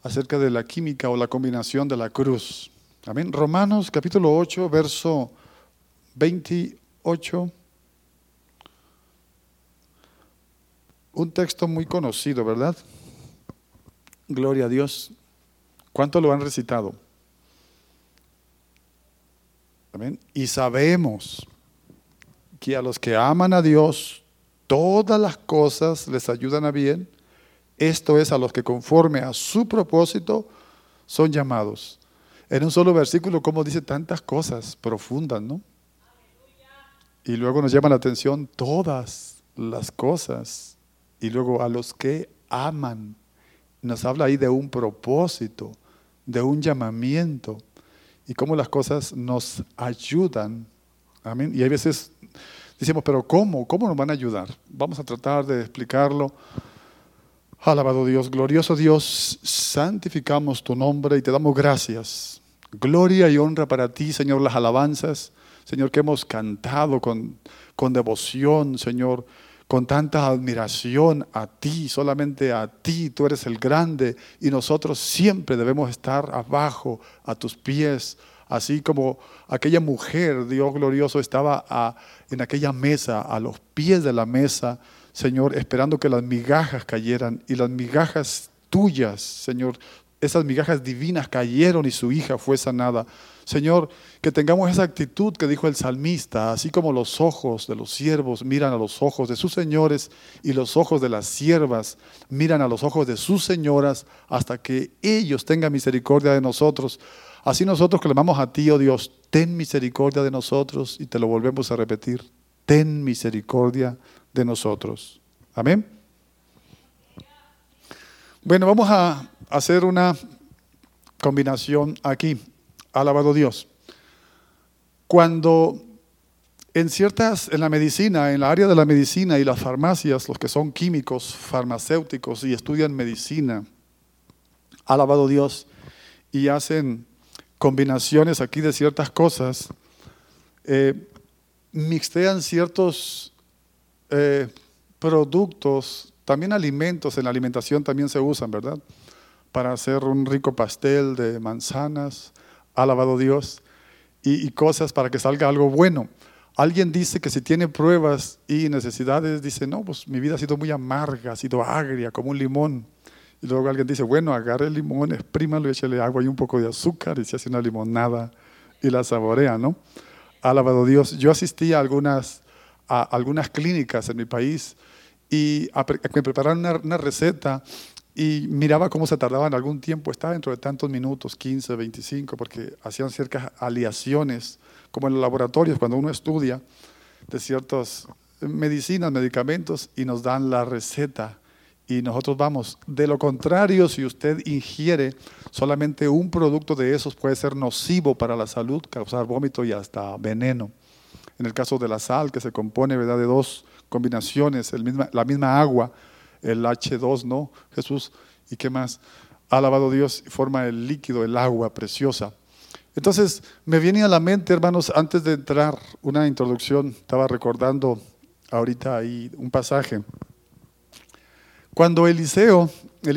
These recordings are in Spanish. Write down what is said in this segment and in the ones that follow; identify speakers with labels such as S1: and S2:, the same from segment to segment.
S1: acerca de la química o la combinación de la cruz. Amén. Romanos capítulo 8, verso 28. Un texto muy conocido, ¿verdad? Gloria a Dios. ¿Cuánto lo han recitado? Amén. Y sabemos que a los que aman a Dios, todas las cosas les ayudan a bien. Esto es, a los que conforme a su propósito son llamados. En un solo versículo, como dice tantas cosas profundas, ¿no? Y luego nos llama la atención todas las cosas. Y luego a los que aman. Nos habla ahí de un propósito, de un llamamiento. Y cómo las cosas nos ayudan. Amén. Y hay veces decimos, pero ¿cómo? ¿Cómo nos van a ayudar? Vamos a tratar de explicarlo. Alabado Dios, glorioso Dios, santificamos tu nombre y te damos gracias. Gloria y honra para ti, Señor, las alabanzas, Señor, que hemos cantado con devoción, Señor, con tanta admiración a ti, solamente a ti, tú eres el grande y nosotros siempre debemos estar abajo, a tus pies, así como aquella mujer, Dios glorioso, estaba en aquella mesa, a los pies de la mesa, Señor, esperando que las migajas cayeran y las migajas tuyas, Señor, esas migajas divinas cayeron y su hija fue sanada. Señor, que tengamos esa actitud que dijo el salmista, así como los ojos de los siervos miran a los ojos de sus señores y los ojos de las siervas miran a los ojos de sus señoras hasta que ellos tengan misericordia de nosotros. Así nosotros clamamos a ti, oh Dios, ten misericordia de nosotros y te lo volvemos a repetir, ten misericordia de nosotros. Amén. Bueno, vamos a hacer una combinación aquí. Alabado Dios. Cuando en la medicina, en la área de la medicina y las farmacias, los que son químicos, farmacéuticos y estudian medicina, alabado Dios, y hacen combinaciones aquí de ciertas cosas, mixtean ciertos productos, también alimentos, en la alimentación también se usan, ¿verdad? Para hacer un rico pastel de manzanas, alabado Dios, y cosas para que salga algo bueno. Alguien dice que si tiene pruebas y necesidades, dice, no, pues mi vida ha sido muy amarga, ha sido agria, como un limón. Y luego alguien dice, bueno, agarre el limón, exprímalo y échale agua y un poco de azúcar y se hace una limonada y la saborea, ¿no? Alabado Dios. Yo asistí a algunas clínicas en mi país y me prepararon una receta y miraba cómo se tardaban algún tiempo, estaba dentro de tantos minutos, 15, 25, porque hacían ciertas aleaciones, como en los laboratorios, cuando uno estudia de ciertas medicinas, medicamentos, y nos dan la receta, y nosotros vamos. De lo contrario, si usted ingiere solamente un producto de esos, puede ser nocivo para la salud, causar vómito y hasta veneno. En el caso de la sal, que se compone, ¿verdad?, de dos combinaciones, la misma agua, el H2, ¿no? Jesús, ¿y qué más? Alabado Dios, forma el líquido, el agua preciosa. Entonces, me viene a la mente, hermanos, antes de entrar, una introducción, estaba recordando ahorita ahí un pasaje. Cuando Eliseo,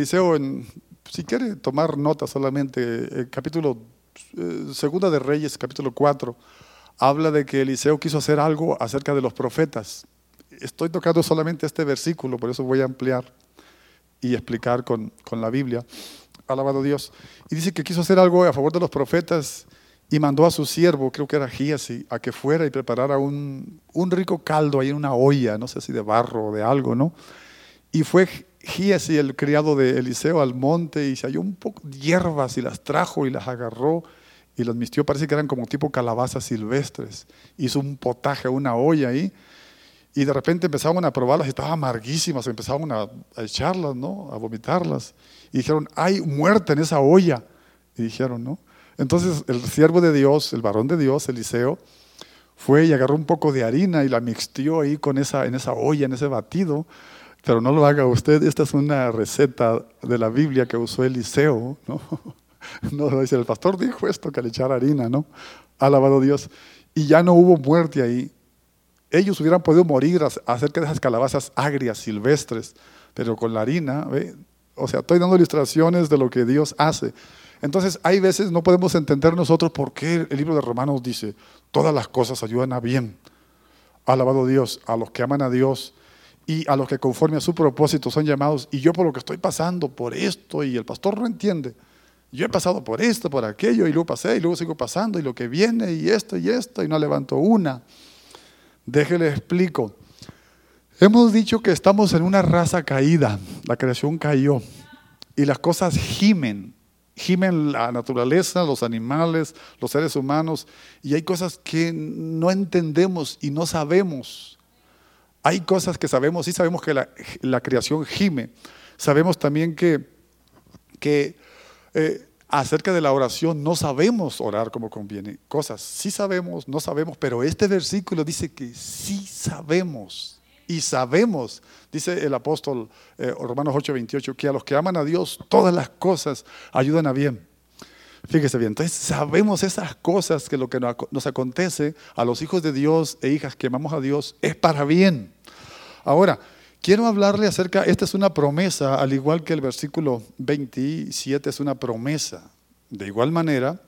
S1: si quiere tomar nota solamente, Segunda de Reyes, capítulo 4, habla de que Eliseo quiso hacer algo acerca de los profetas. Estoy tocando solamente este versículo, por eso voy a ampliar y explicar con la Biblia. Alabado Dios. Y dice que quiso hacer algo a favor de los profetas y mandó a su siervo, creo que era Giesi, a que fuera y preparara un rico caldo ahí en una olla, no sé si de barro o de algo, ¿no? Y fue Giesi, el criado de Eliseo, al monte y se halló un poco de hierbas y las trajo y las agarró y las mistió, parece que eran como tipo calabazas silvestres. Hizo un potaje, una olla ahí. Y de repente empezaban a probarlas y estaban amarguísimas, empezaban a echarlas, ¿no? A vomitarlas. Y dijeron, hay muerte en esa olla. Y dijeron, ¿no? Entonces el siervo de Dios, el varón de Dios, Eliseo, fue y agarró un poco de harina y la mixtió ahí en esa olla, en ese batido. Pero no lo haga usted, esta es una receta de la Biblia que usó Eliseo, ¿no? No, dice, el pastor dijo esto, que le echara harina, ¿no? Alabado Dios. Y ya no hubo muerte ahí. Ellos hubieran podido morir acerca de esas calabazas agrias, silvestres, pero con la harina, ¿ve? O sea, estoy dando ilustraciones de lo que Dios hace. Entonces, hay veces no podemos entender nosotros por qué el libro de Romanos dice, todas las cosas ayudan a bien. Alabado Dios, a los que aman a Dios y a los que conforme a su propósito son llamados. Y yo por lo que estoy pasando, por esto, y el pastor no entiende. Yo he pasado por esto, por aquello, y luego pasé, y luego sigo pasando, y lo que viene, y esto, y no levanto una. Déjele explico. Hemos dicho que estamos en una raza caída, la creación cayó, y las cosas gimen la naturaleza, los animales, los seres humanos, y hay cosas que no entendemos y no sabemos. Hay cosas que sabemos, sí sabemos que la creación gime. Sabemos también que acerca de la oración no sabemos orar como conviene. Cosas sí sabemos, no sabemos, pero este versículo dice que sí sabemos. Y sabemos, dice el apóstol Romanos 8:28, que a los que aman a Dios todas las cosas ayudan a bien. Fíjese bien, entonces sabemos esas cosas, que lo que nos acontece a los hijos de Dios e hijas que amamos a Dios es para bien. Ahora, quiero hablarle acerca, esta es una promesa, al igual que el versículo 27 es una promesa. De igual manera,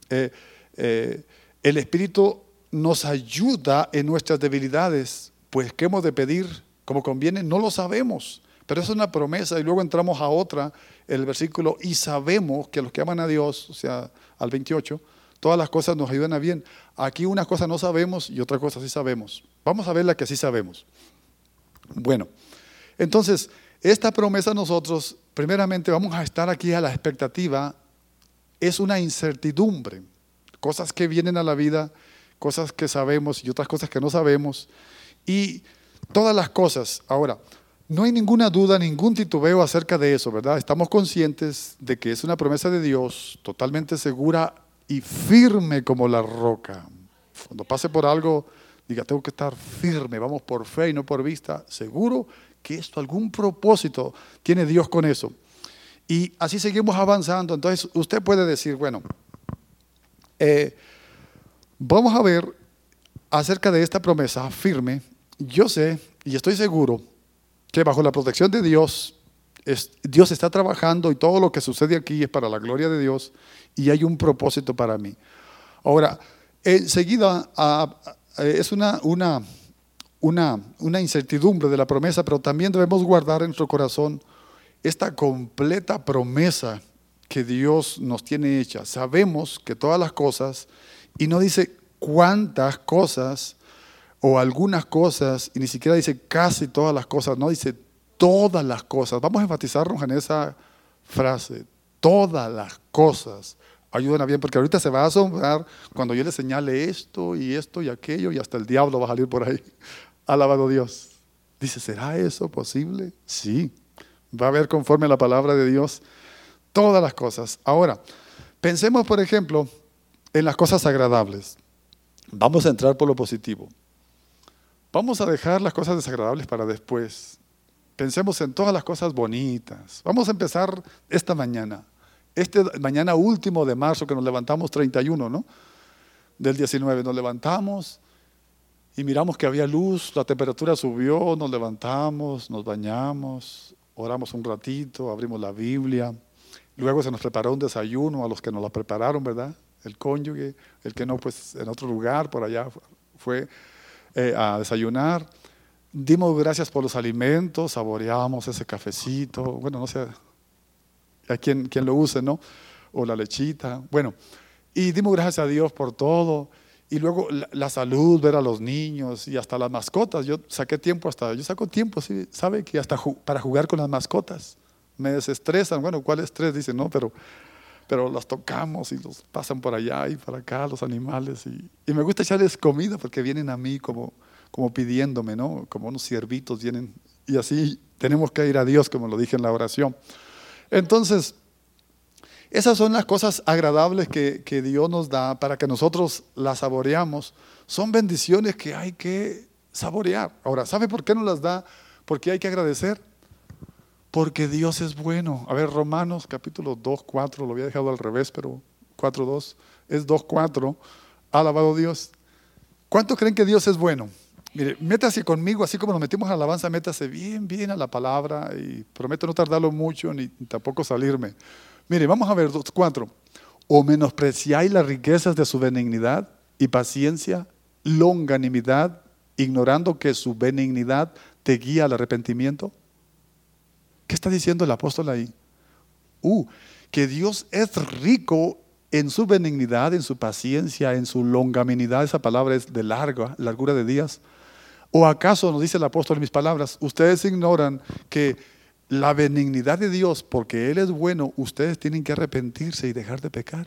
S1: el Espíritu nos ayuda en nuestras debilidades, pues ¿qué hemos de pedir como conviene? No lo sabemos, pero es una promesa. Y luego entramos a otra, el versículo, y sabemos que los que aman a Dios, o sea, al 28, todas las cosas nos ayudan a bien. Aquí una cosa no sabemos y otra cosa sí sabemos. Vamos a ver la que sí sabemos. Bueno, entonces, esta promesa nosotros, primeramente vamos a estar aquí a la expectativa, es una incertidumbre, cosas que vienen a la vida, cosas que sabemos y otras cosas que no sabemos, y todas las cosas. Ahora, no hay ninguna duda, ningún titubeo acerca de eso, ¿verdad? Estamos conscientes de que es una promesa de Dios totalmente segura y firme como la roca. Cuando pase por algo, diga, tengo que estar firme, vamos por fe y no por vista, seguro que esto, algún propósito tiene Dios con eso. Y así seguimos avanzando. Entonces usted puede decir, bueno, vamos a ver acerca de esta promesa firme. Yo sé y estoy seguro que bajo la protección de Dios, Dios está trabajando y todo lo que sucede aquí es para la gloria de Dios y hay un propósito para mí. Ahora, enseguida es una incertidumbre de la promesa, pero también debemos guardar en nuestro corazón esta completa promesa que Dios nos tiene hecha. Sabemos que todas las cosas, y no dice cuántas cosas o algunas cosas, y ni siquiera dice casi todas las cosas, no dice todas las cosas. Vamos a enfatizarnos en esa frase, todas las cosas ayudan a bien, porque ahorita se va a asombrar cuando yo le señale esto y aquello, y hasta el diablo va a salir por ahí. Alabado Dios. Dice, ¿será eso posible? Sí, va a haber conforme a la palabra de Dios todas las cosas. Ahora, pensemos por ejemplo en las cosas agradables. Vamos a entrar por lo positivo. Vamos a dejar las cosas desagradables para después. Pensemos en todas las cosas bonitas. Vamos a empezar esta mañana. Mañana último de marzo, que nos levantamos 31, ¿no? Del 19, nos levantamos y miramos que había luz, la temperatura subió, nos levantamos, nos bañamos, oramos un ratito, abrimos la Biblia. Luego se nos preparó un desayuno a los que nos la prepararon, ¿verdad? El cónyuge, el que no, pues en otro lugar, por allá fue a desayunar. Dimos gracias por los alimentos, saboreamos ese cafecito, bueno, no sé a quien lo use, ¿no? O la lechita, bueno, y dimos gracias a Dios por todo. Y luego la salud, ver a los niños y hasta las mascotas. Yo saco tiempo, ¿sí? ¿Sabe? Que hasta para jugar con las mascotas. Me desestresan, bueno, ¿cuál estrés? Dicen, no, pero las tocamos y los pasan por allá y para acá los animales. Y me gusta echarles comida porque vienen a mí como pidiéndome, ¿no? Como unos ciervitos vienen. Y así tenemos que ir a Dios, como lo dije en la oración. Entonces, esas son las cosas agradables que Dios nos da para que nosotros las saboreamos. Son bendiciones que hay que saborear. Ahora, ¿sabe por qué nos las da? Porque hay que agradecer. Porque Dios es bueno. A ver, Romanos capítulo 2:4, lo había dejado al revés, pero 4:2, es 2:4. Alabado Dios. ¿Cuántos creen que Dios es bueno? Mire, métase conmigo, así como nos metimos a la alabanza, métase bien, bien a la palabra y prometo no tardarlo mucho ni tampoco salirme. Mire, vamos a ver 4. ¿O menospreciáis las riquezas de su benignidad y paciencia, longanimidad, ignorando que su benignidad te guía al arrepentimiento? ¿Qué está diciendo el apóstol ahí? Que Dios es rico en su benignidad, en su paciencia, en su longanimidad. Esa palabra es de largura de días. ¿O acaso, nos dice el apóstol en mis palabras, ustedes ignoran que la benignidad de Dios, porque Él es bueno, ustedes tienen que arrepentirse y dejar de pecar?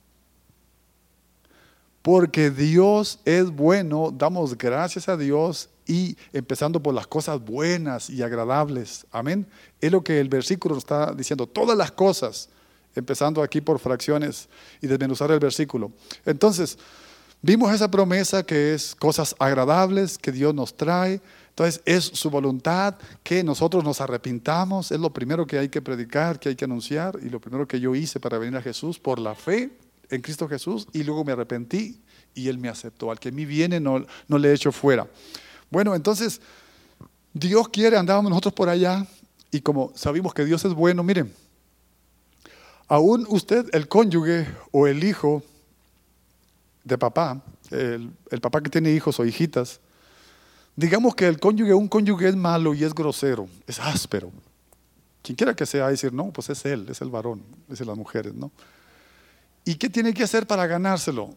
S1: Porque Dios es bueno, damos gracias a Dios y empezando por las cosas buenas y agradables. Amén. Es lo que el versículo está diciendo, todas las cosas, empezando aquí por fracciones y desmenuzar el versículo. Entonces, vimos esa promesa que es cosas agradables que Dios nos trae. Entonces es su voluntad que nosotros nos arrepintamos. Es lo primero que hay que predicar, que hay que anunciar. Y lo primero que yo hice para venir a Jesús por la fe en Cristo Jesús. Y luego me arrepentí y Él me aceptó. Al que a mí viene no le echo fuera. Bueno, entonces Dios quiere, andábamos nosotros por allá. Y como sabemos que Dios es bueno, miren, aún usted, el cónyuge o el hijo de papá, el papá que tiene hijos o hijitas, digamos que un cónyuge es malo y es grosero, es áspero. Quien quiera que sea, decir, no, pues es él, es el varón, es las mujeres, ¿no? ¿Y qué tiene que hacer para ganárselo?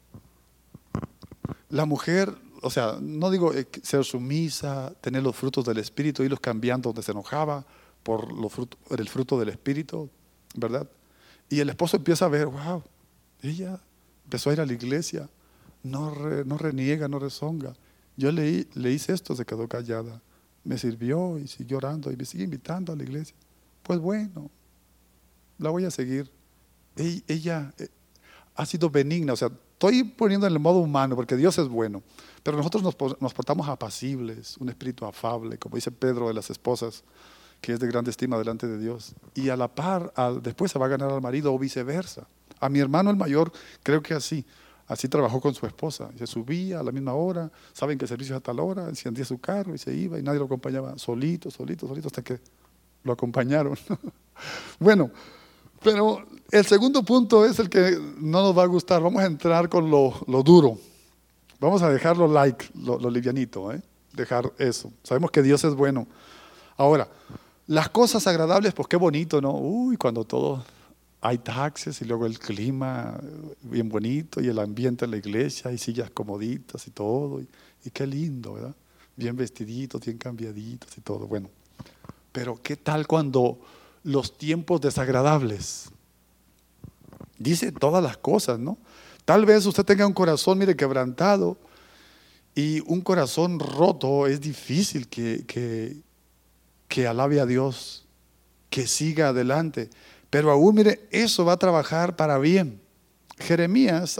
S1: La mujer, o sea, no digo ser sumisa, tener los frutos del Espíritu, irlos cambiando donde se enojaba por el fruto del Espíritu, ¿verdad? Y el esposo empieza a ver, wow, ella empezó a ir a la iglesia, no reniega, no rezonga. Yo le hice esto, se quedó callada, me sirvió y siguió orando y me sigue invitando a la iglesia. Pues bueno, la voy a seguir. Ella ha sido benigna, o sea, estoy poniendo en el modo humano porque Dios es bueno, pero nosotros nos portamos apacibles, un espíritu afable, como dice Pedro de las esposas, que es de grande estima delante de Dios. Y a la par, después se va a ganar al marido o viceversa. A mi hermano el mayor, creo que así trabajó con su esposa. Se subía a la misma hora, saben que el servicio es a tal hora, encendía su carro y se iba y nadie lo acompañaba, solito, hasta que lo acompañaron. Bueno, pero el segundo punto es el que no nos va a gustar. Vamos a entrar con lo duro. Vamos a dejarlo lo livianito, dejar eso. Sabemos que Dios es bueno. Ahora, las cosas agradables, pues qué bonito, ¿no? Cuando todo hay taxis y luego el clima bien bonito y el ambiente en la iglesia y sillas comoditas y todo. Y qué lindo, ¿verdad? Bien vestiditos, bien cambiaditos y todo. Bueno, pero ¿qué tal cuando los tiempos desagradables? Dice todas las cosas, ¿no? Tal vez usted tenga un corazón, mire, quebrantado, y un corazón roto es difícil que alabe a Dios, que siga adelante. Pero aún, mire, eso va a trabajar para bien. Jeremías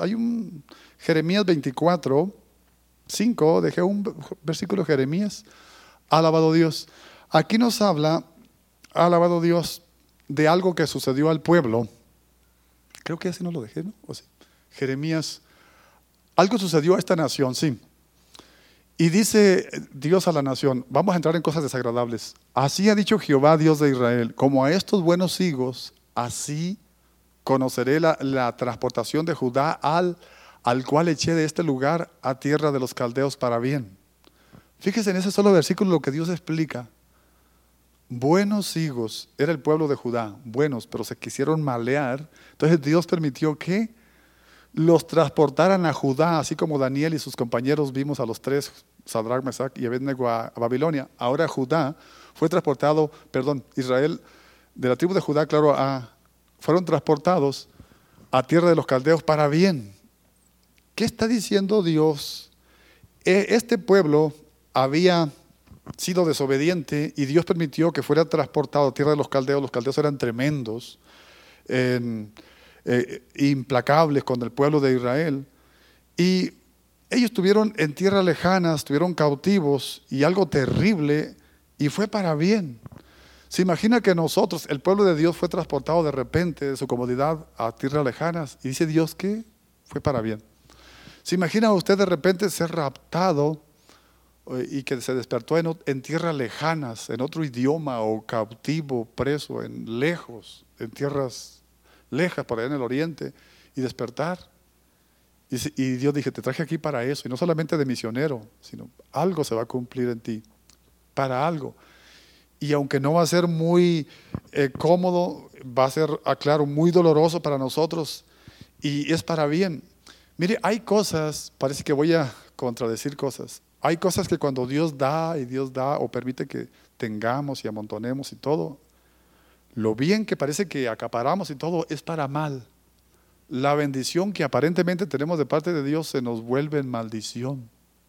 S1: 24:5, dejé un versículo de Jeremías, alabado Dios. Aquí nos habla, alabado Dios, de algo que sucedió al pueblo. Creo que así no lo dejé, ¿no? ¿O sí? Jeremías, algo sucedió a esta nación, sí. Y dice Dios a la nación, vamos a entrar en cosas desagradables. Así ha dicho Jehová, Dios de Israel, como a estos buenos higos, así conoceré la transportación de Judá al cual eché de este lugar a tierra de los caldeos para bien. Fíjese en ese solo versículo lo que Dios explica. Buenos higos, era el pueblo de Judá, buenos, pero se quisieron malear. Entonces Dios permitió que los transportaran a Judá, así como Daniel y sus compañeros vimos a los tres, Sadrach, Mesach y Abednego a Babilonia. Ahora Judá fue transportado, Israel, de la tribu de Judá, claro, fueron transportados a tierra de los caldeos para bien. ¿Qué está diciendo Dios? Este pueblo había sido desobediente y Dios permitió que fuera transportado a tierra de los caldeos. Los caldeos eran tremendos, implacables con el pueblo de Israel, y ellos estuvieron en tierras lejanas, estuvieron cautivos y algo terrible, y fue para bien. Se imagina que nosotros, el pueblo de Dios, fue transportado de repente de su comodidad a tierras lejanas y dice Dios que fue para bien. ¿Se imagina usted de repente ser raptado y que se despertó en tierras lejanas, en otro idioma, o cautivo, preso, en tierras lejas, por allá en el oriente, y despertar. Y Dios dije, te traje aquí para eso, y no solamente de misionero, sino algo se va a cumplir en ti, para algo. Y aunque no va a ser muy cómodo, va a ser, aclaro, muy doloroso para nosotros, y es para bien. Mire, hay cosas, parece que voy a contradecir cosas. Hay cosas que cuando Dios da y Dios da o permite que tengamos y amontonemos y todo, lo bien que parece que acaparamos y todo es para mal. La bendición que aparentemente tenemos de parte de Dios se nos vuelve en maldición.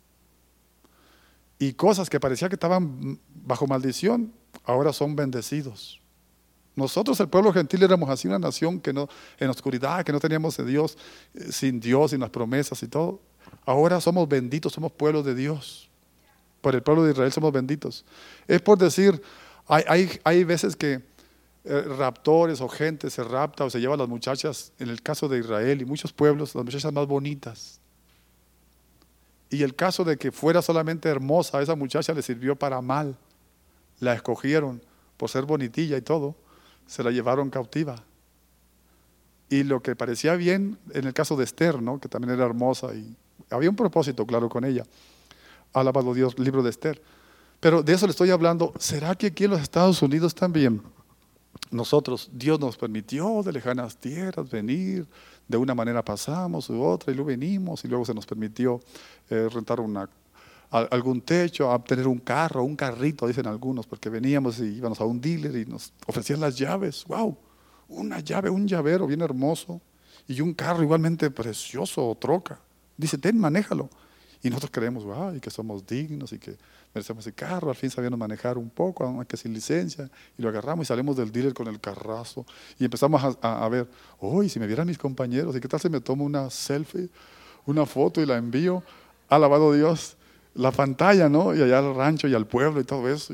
S1: Y cosas que parecía que estaban bajo maldición, ahora son bendecidos. Nosotros, el pueblo gentil, éramos así una nación que no, en oscuridad, que no teníamos de Dios, sin Dios, sin las promesas y todo. Ahora somos benditos, somos pueblo de Dios. Por el pueblo de Israel somos benditos. Es por decir, hay veces que raptores o gente se rapta o se lleva a las muchachas, en el caso de Israel y muchos pueblos, las muchachas más bonitas. Y el caso de que fuera solamente hermosa, esa muchacha le sirvió para mal. La escogieron por ser bonitilla y todo, se la llevaron cautiva. Y lo que parecía bien, en el caso de Esther, ¿no?, que también era hermosa y había un propósito claro con ella. Alabado Dios, libro de Esther. Pero de eso le estoy hablando. ¿Será que aquí en los Estados Unidos también nosotros, Dios nos permitió de lejanas tierras venir, de una manera pasamos u otra y luego venimos y luego se nos permitió rentar algún techo, obtener un carro, un carrito, dicen algunos, porque veníamos y íbamos a un dealer y nos ofrecían las llaves? ¡Wow! Una llave, un llavero bien hermoso y un carro igualmente precioso o troca. Dice, ten, manéjalo. Y nosotros creemos, wow, y que somos dignos y que merecemos ese carro. Al fin sabíamos manejar un poco, aunque sin licencia, y lo agarramos y salimos del dealer con el carrazo y empezamos a ver, uy, si me vieran mis compañeros, ¿y qué tal si me tomo una selfie, una foto y la envío? Alabado Dios, la pantalla, ¿no? Y allá al rancho y al pueblo y todo eso.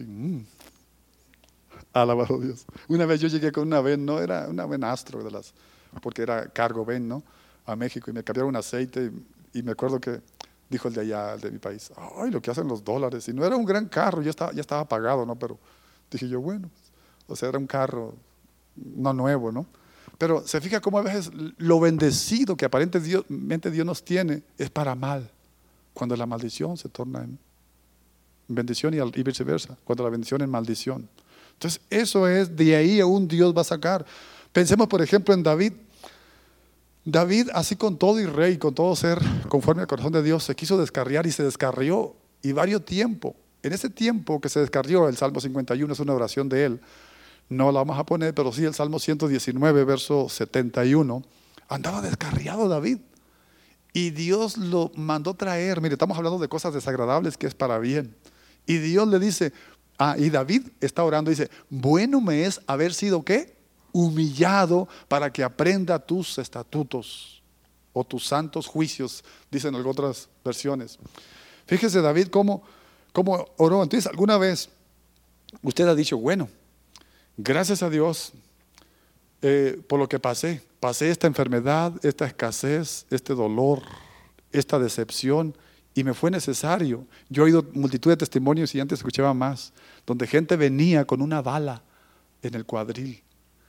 S1: Alabado Dios. Una vez yo llegué con una van, no era una van Astro, porque era cargo van, ¿no?, a México, y me cambiaron un aceite y me acuerdo que dijo el de allá, el de mi país, ay, lo que hacen los dólares. Y no era un gran carro, ya estaba pagado, ¿no? Pero dije yo, bueno, o sea, era un carro no nuevo, ¿no? Pero se fija cómo a veces lo bendecido que aparentemente Dios nos tiene es para mal, cuando la maldición se torna en bendición y viceversa, cuando la bendición en maldición. Entonces eso es, de ahí aún Dios va a sacar. Pensemos por ejemplo en David. David, así con todo y rey, con todo ser conforme al corazón de Dios, se quiso descarriar y se descarrió, y varios tiempo. En ese tiempo que se descarrió, el Salmo 51 es una oración de él, no la vamos a poner, pero sí el Salmo 119, verso 71, andaba descarriado David, y Dios lo mandó traer. Mire, estamos hablando de cosas desagradables que es para bien, y Dios le dice, y David está orando y dice, bueno me es haber sido, ¿qué?, humillado, para que aprenda tus estatutos o tus santos juicios, dicen algunas otras versiones. Fíjese David cómo oró. Entonces, alguna vez usted ha dicho, bueno, gracias a Dios por lo que pasé esta enfermedad, esta escasez, este dolor, esta decepción, y me fue necesario. Yo he oído multitud de testimonios y antes escuchaba más, donde gente venía con una bala en el cuadril.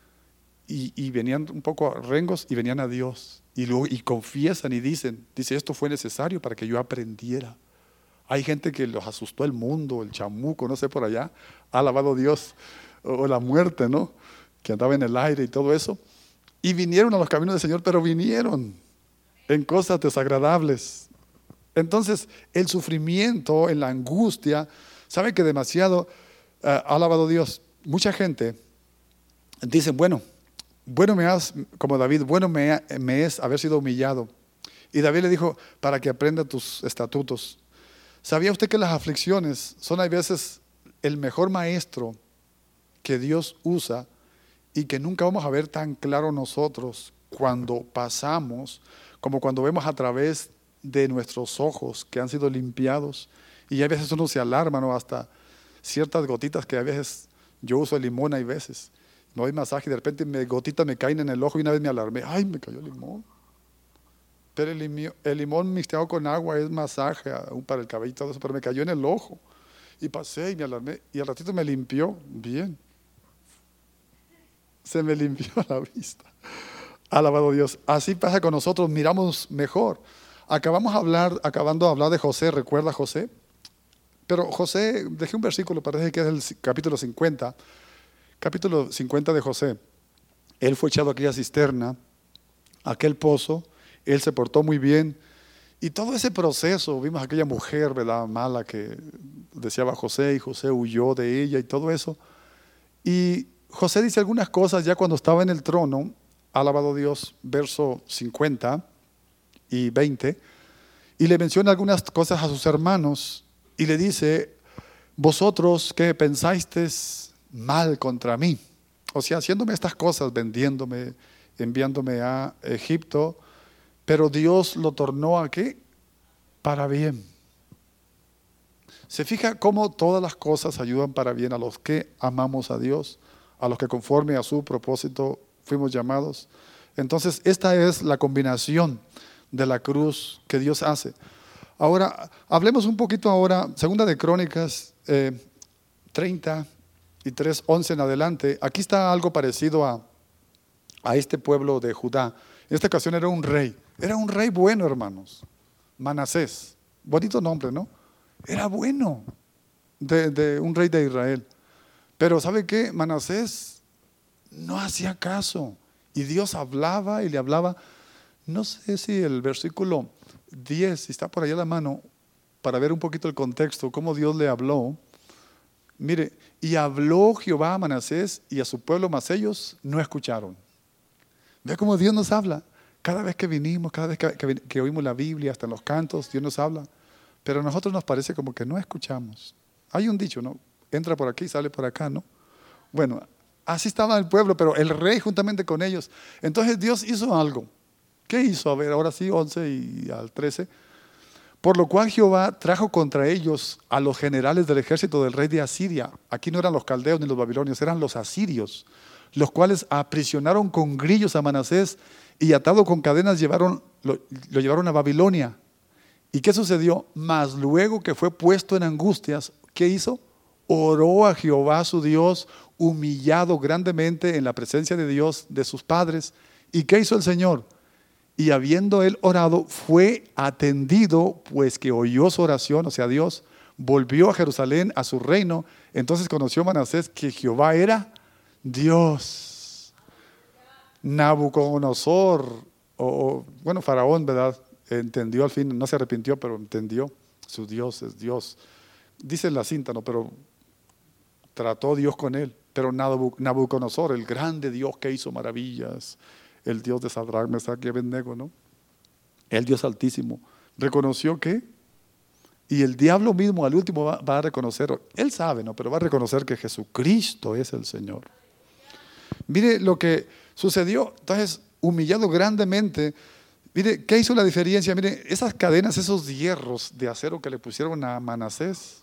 S1: Y venían un poco rengos y venían a Dios y confiesan y dice, esto fue necesario para que yo aprendiera. Hay gente que los asustó el mundo, el chamuco, no sé, por allá, ha alabado Dios, o la muerte, ¿no?, que andaba en el aire y todo eso, y vinieron a los caminos del Señor, pero vinieron en cosas desagradables. Entonces el sufrimiento, en la angustia, sabe que demasiado, ha alabado Dios, mucha gente dice, bueno me has, como David, bueno me es haber sido humillado. Y David le dijo, para que aprenda tus estatutos. ¿Sabía usted que las aflicciones son a veces el mejor maestro que Dios usa y que nunca vamos a ver tan claro nosotros cuando pasamos, como cuando vemos a través de nuestros ojos que han sido limpiados? Y a veces uno se alarma, ¿no?, hasta ciertas gotitas que a veces yo uso de limón, hay veces me doy masaje y de repente gotitas me caen en el ojo y una vez me alarmé, ay, me cayó limón. Pero el limón mixteado con agua es masaje aún para el cabello y todo eso, pero me cayó en el ojo. Y pasé y me alarmé y al ratito me limpió. Bien, se me limpió la vista. Alabado Dios. Así pasa con nosotros, miramos mejor. Acabando de hablar de José, ¿recuerda a José? Pero José, dejé un versículo, parece que es el capítulo 50. Capítulo 50 de José. Él fue echado a aquella cisterna, a aquel pozo. Él se portó muy bien. Y todo ese proceso, vimos a aquella mujer, ¿verdad?, mala que deseaba a José y José huyó de ella y todo eso. Y José dice algunas cosas ya cuando estaba en el trono, alabado Dios, verso 50 y 20, y le menciona algunas cosas a sus hermanos y le dice, vosotros que pensasteis mal contra mí, o sea, haciéndome estas cosas, vendiéndome, enviándome a Egipto, pero Dios lo tornó ¿a qué? Para bien. ¿Se fija cómo todas las cosas ayudan para bien a los que amamos a Dios, a los que conforme a su propósito fuimos llamados? Entonces, esta es la combinación de la cruz que Dios hace. Ahora, hablemos un poquito ahora, segunda de Crónicas 33, 11 en adelante. Aquí está algo parecido a este pueblo de Judá. En esta ocasión era un rey bueno, hermanos, Manasés, bonito nombre, ¿no? Era bueno, de un rey de Israel. Pero ¿sabe qué? Manasés no hacía caso y Dios hablaba y le hablaba. No sé si el versículo 10, si está por ahí a la mano, para ver un poquito el contexto, cómo Dios le habló. Mire, y habló Jehová a Manasés y a su pueblo, mas ellos no escucharon. Ve cómo Dios nos habla. Cada vez que vinimos, cada vez que oímos la Biblia, hasta en los cantos, Dios nos habla. Pero a nosotros nos parece como que no escuchamos. Hay un dicho, ¿no? Entra por aquí, sale por acá, ¿no? Bueno, así estaba el pueblo, pero el rey juntamente con ellos. Entonces Dios hizo algo. ¿Qué hizo? A ver, ahora sí, 11 y al 13. Por lo cual Jehová trajo contra ellos a los generales del ejército del rey de Asiria. Aquí no eran los caldeos ni los babilonios, eran los asirios, los cuales aprisionaron con grillos a Manasés y atado con cadenas lo llevaron a Babilonia. ¿Y qué sucedió? Mas luego que fue puesto en angustias, ¿qué hizo? Oró a Jehová su Dios, humillado grandemente en la presencia de Dios de sus padres. ¿Y qué hizo el Señor? Y habiendo él orado, fue atendido, pues que oyó su oración, o sea, Dios, volvió a Jerusalén, a su reino. Entonces conoció Manasés que Jehová era Dios. Nabucodonosor, bueno, Faraón, ¿verdad? Entendió al fin, no se arrepintió, pero entendió, su Dios es Dios. Dice en la cinta, ¿no? Pero trató Dios con él. Pero Nabucodonosor, el grande Dios que hizo maravillas, el Dios de Sadrach, Mesach y Abednego, ¿no? El Dios altísimo, reconoció que, y el diablo mismo al último va a reconocer, él sabe, ¿no? Pero va a reconocer que Jesucristo es el Señor. Mire lo que sucedió. Entonces, humillado grandemente. Mire, ¿qué hizo la diferencia? Mire, esas cadenas, esos hierros de acero que le pusieron a Manasés,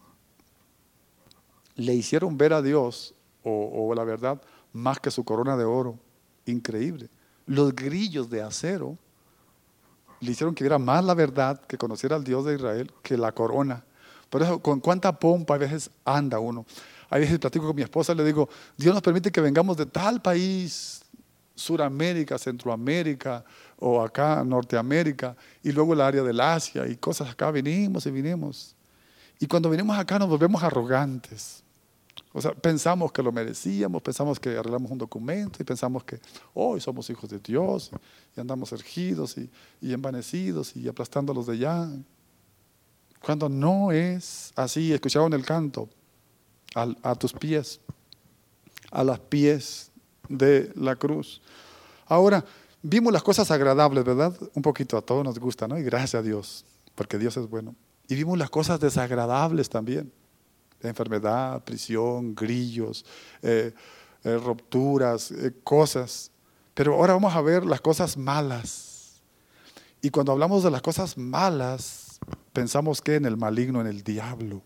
S1: le hicieron ver a Dios, o la verdad, más que su corona de oro. Increíble. Los grillos de acero le hicieron que viera más la verdad, que conociera al Dios de Israel, que la corona. Por eso, con cuánta pompa a veces anda uno. A veces platico con mi esposa y le digo, Dios nos permite que vengamos de tal país, Suramérica, Centroamérica, o acá Norteamérica, y luego el área del Asia, y cosas acá, venimos y vinimos. Y cuando venimos acá nos volvemos arrogantes. O sea, pensamos que lo merecíamos, pensamos que arreglamos un documento y pensamos que hoy somos hijos de Dios y andamos ergidos y envanecidos y aplastando a los de allá. Cuando no es así, escucharon el canto, a tus pies, a los pies de la cruz. Ahora, vimos las cosas agradables, ¿verdad? Un poquito a todos nos gusta, ¿no? Y gracias a Dios, porque Dios es bueno. Y vimos las cosas desagradables también. Enfermedad, prisión, grillos, rupturas, cosas. Pero ahora vamos a ver las cosas malas. Y cuando hablamos de las cosas malas, pensamos que en el maligno, en el diablo.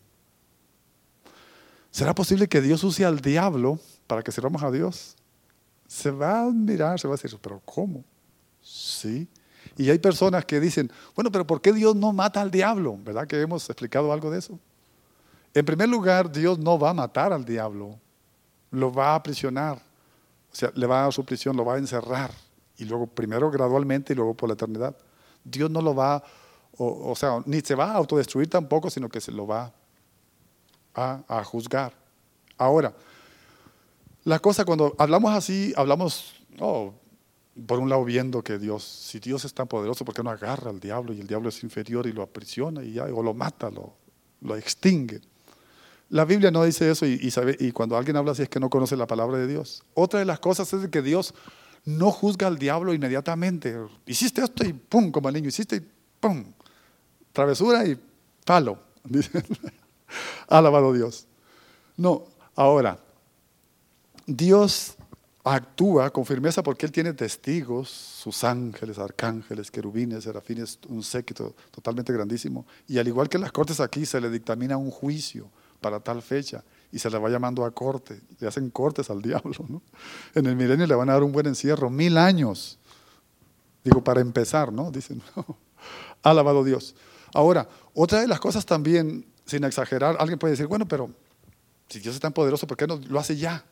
S1: ¿Será posible que Dios use al diablo para que sirvamos a Dios? Se va a admirar, se va a decir, ¿pero cómo? Sí. Y hay personas que dicen, bueno, pero ¿por qué Dios no mata al diablo? ¿Verdad que hemos explicado algo de eso? En primer lugar, Dios no va a matar al diablo, lo va a aprisionar. O sea, le va a dar su prisión, lo va a encerrar. Y luego, primero gradualmente y luego por la eternidad. Dios no lo va, o sea, ni se va a autodestruir tampoco, sino que se lo va a juzgar. Ahora, la cosa cuando hablamos así, hablamos, por un lado viendo que Dios, si Dios es tan poderoso, ¿por qué no agarra al diablo y el diablo es inferior y lo aprisiona y ya, o lo mata, lo extingue? La Biblia no dice eso y cuando alguien habla así es que no conoce la palabra de Dios. Otra de las cosas es que Dios no juzga al diablo inmediatamente. Hiciste esto y pum, como el niño, hiciste y pum, travesura y palo. Alabado Dios. No, ahora, Dios actúa con firmeza porque Él tiene testigos, sus ángeles, arcángeles, querubines, serafines, un séquito totalmente grandísimo. Y al igual que en las cortes aquí se le dictamina un juicio para tal fecha y se le va llamando a corte, le hacen cortes al diablo, ¿no? En el milenio le van a dar un buen encierro, 1000 años, digo para empezar, ¿no? Dicen, no. Alabado Dios. Ahora, otra de las cosas también, sin exagerar, alguien puede decir, bueno, pero si Dios es tan poderoso, ¿por qué no lo hace ya?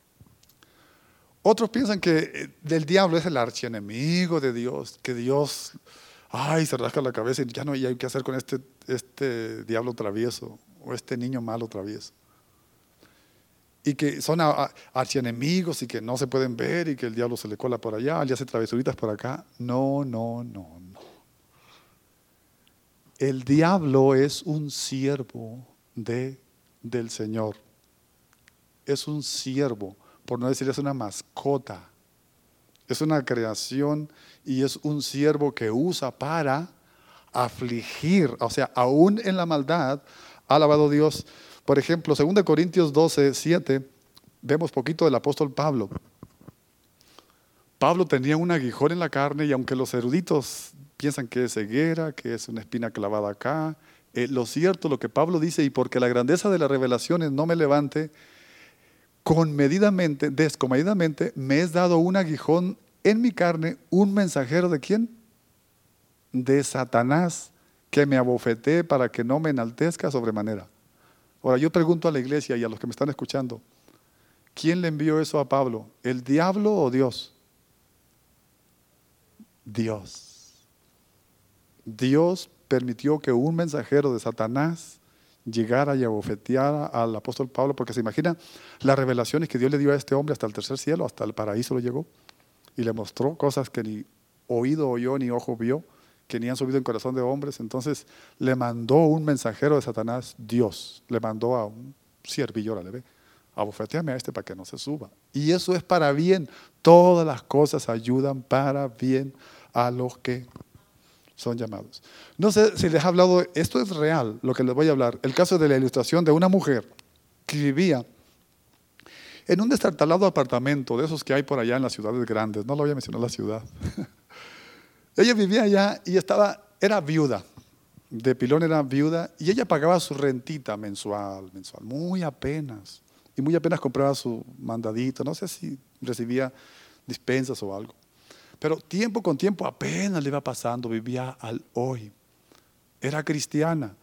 S1: Otros piensan que el diablo es el archienemigo de Dios, que Dios, se rasca la cabeza y ya no hay que hacer con este diablo travieso o este niño malo travieso. Y que son archienemigos y que no se pueden ver y que el diablo se le cola por allá, le hace travesuritas por acá. No. El diablo es un siervo del Señor. Es un siervo, por no decir es una mascota. Es una creación y es un siervo que usa para afligir, o sea, aún en la maldad, alabado Dios. Por ejemplo, 2 Corintios 12, 7, vemos poquito del apóstol Pablo. Pablo tenía un aguijón en la carne y aunque los eruditos piensan que es ceguera, que es una espina clavada acá, lo cierto, lo que Pablo dice, y porque la grandeza de las revelaciones no me levante, descomedidamente me es dado un aguijón en mi carne, un mensajero ¿de quién? De Satanás, que me abofetee para que no me enaltezca sobremanera. Ahora yo pregunto a la iglesia y a los que me están escuchando, ¿quién le envió eso a Pablo? ¿El diablo o Dios? Dios. Dios permitió que un mensajero de Satanás llegara y abofeteara al apóstol Pablo, porque se imagina las revelaciones que Dios le dio a este hombre hasta el tercer cielo, hasta el paraíso lo llegó, y le mostró cosas que ni oído oyó ni ojo vio, que ni han subido en corazón de hombres. Entonces le mandó un mensajero de Satanás, Dios, le mandó a un siervillo, le ve, abofeteame a este para que no se suba. Y eso es para bien. Todas las cosas ayudan para bien a los que son llamados. No sé si les he hablado, esto es real, lo que les voy a hablar. El caso de la ilustración de una mujer que vivía en un destartalado apartamento, de esos que hay por allá en las ciudades grandes. No lo voy a mencionar la ciudad. Ella vivía allá y era viuda. De pilón era viuda y ella pagaba su rentita mensual, muy apenas. Y muy apenas compraba su mandadito. No sé si recibía dispensas o algo. Pero tiempo con tiempo apenas le iba pasando, vivía al hoy. Era cristiana.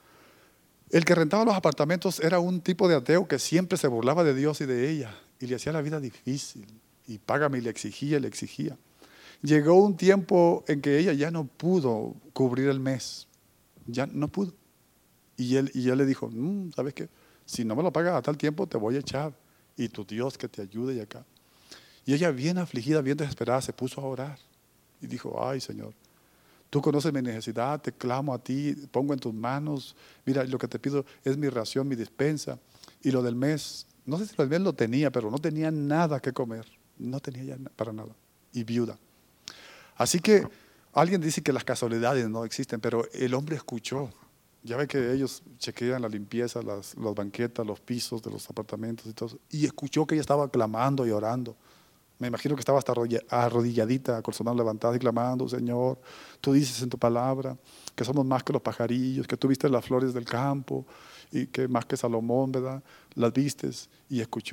S1: El que rentaba los apartamentos era un tipo de ateo que siempre se burlaba de Dios y de ella y le hacía la vida difícil. Y págame, y le exigía. Llegó un tiempo en que ella ya no pudo cubrir el mes. Ya no pudo. Y él le dijo, ¿sabes qué? Si no me lo pagas a tal tiempo te voy a echar. Y tu Dios que te ayude y acá. Y ella bien afligida, bien desesperada, se puso a orar. Y dijo, ay Señor, tú conoces mi necesidad, te clamo a ti, pongo en tus manos. Mira, lo que te pido es mi ración, mi despensa. Y lo del mes, no sé si lo del mes lo tenía, pero no tenía nada que comer. No tenía ya para nada. Y viuda. Así que alguien dice que las casualidades no existen, pero el hombre escuchó. Ya ve que ellos chequean la limpieza, las banquetas, los pisos de los apartamentos y todo. Y escuchó que ella estaba clamando y orando. Me imagino que estaba hasta arrodilladita, con su mano levantada y clamando, Señor, tú dices en tu palabra que somos más que los pajarillos, que tú viste las flores del campo y que más que Salomón, ¿verdad? Las vistes y escuchó.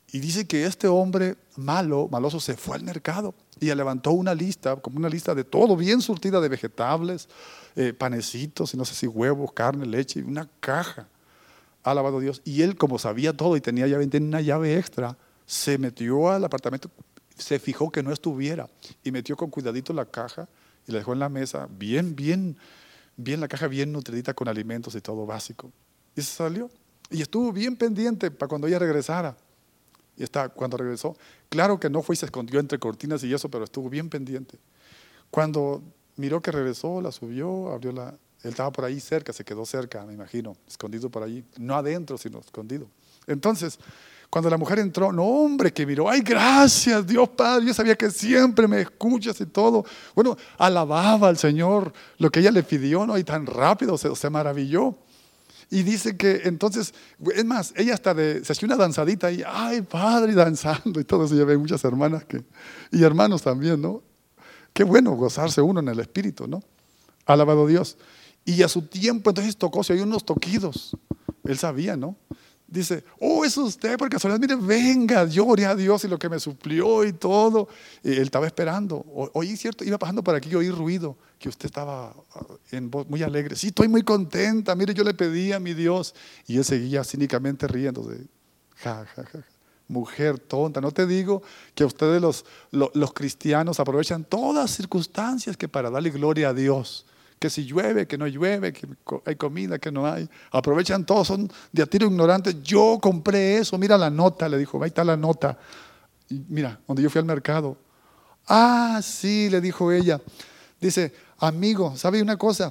S1: Y dice que este hombre maloso, se fue al mercado y levantó una lista, como una lista de todo, bien surtida de vegetables, panecitos, y no sé si huevos, carne, leche, una caja. Alabado Dios. Y él, como sabía todo y tenía una llave extra, se metió al apartamento, se fijó que no estuviera y metió con cuidadito la caja y la dejó en la mesa, bien la caja bien nutridita con alimentos y todo básico. Y se salió. Y estuvo bien pendiente para cuando ella regresara. Y cuando regresó, claro que no fue y se escondió entre cortinas y eso, pero estuvo bien pendiente. Cuando miró que regresó, la subió, él estaba por ahí cerca, se quedó cerca, me imagino, escondido por allí, no adentro, sino escondido. Entonces, cuando la mujer entró, no hombre, que miró, ay, gracias Dios Padre, yo sabía que siempre me escuchas y todo. Bueno, alababa al Señor lo que ella le pidió, ¿no? Y tan rápido se maravilló. Y dice que entonces, es más, ella hasta se hacía una danzadita y, ay Padre, y danzando y todo eso. Ya ve muchas hermanas y hermanos también, ¿no? Qué bueno gozarse uno en el Espíritu, ¿no? Alabado Dios. Y a su tiempo entonces tocó, se oyó unos toquidos. Él sabía, ¿no? Dice, oh, es usted, por casualidad, mire, venga, llore a Dios y lo que me suplió y todo. Y él estaba esperando. Oí, cierto, iba pasando por aquí y oí ruido, que usted estaba en voz muy alegre. Sí, estoy muy contenta, mire, yo le pedí a mi Dios. Y él seguía cínicamente riéndose. Ja, ja, ja. Mujer tonta, no te digo que ustedes los cristianos aprovechan todas circunstancias que para darle gloria a Dios. Que si llueve, que no llueve, que hay comida, que no hay. Aprovechan todos, son de a tiro ignorantes. Yo compré eso, mira la nota, le dijo, ahí está la nota. Y mira, donde yo fui al mercado. Ah, sí, le dijo ella. Dice, amigo, ¿sabe una cosa?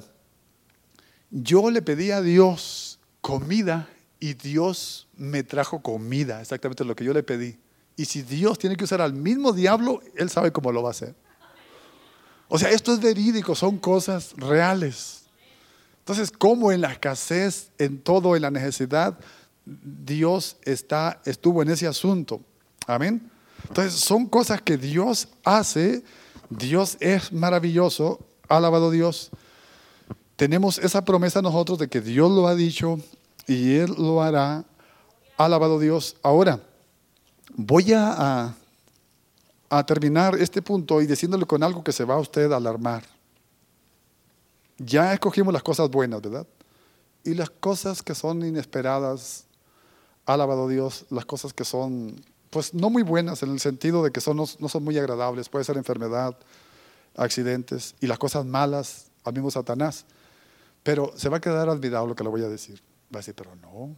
S1: Yo le pedí a Dios comida y Dios me trajo comida, exactamente lo que yo le pedí. Y si Dios tiene que usar al mismo diablo, Él sabe cómo lo va a hacer. O sea, esto es verídico, son cosas reales. Entonces, como en la escasez, en todo, en la necesidad, Dios estuvo en ese asunto. Amén. Entonces, son cosas que Dios hace. Dios es maravilloso. Alabado Dios. Tenemos esa promesa nosotros de que Dios lo ha dicho y Él lo hará. Alabado Dios. Ahora, voy a terminar este punto y diciéndole con algo que se va a usted a alarmar. Ya escogimos las cosas buenas, ¿verdad? Y las cosas que son inesperadas, alabado Dios, las cosas que son, pues no muy buenas en el sentido de que no son muy agradables, puede ser enfermedad, accidentes, y las cosas malas al mismo Satanás. Pero se va a quedar admirado lo que le voy a decir. Va a decir, pero no.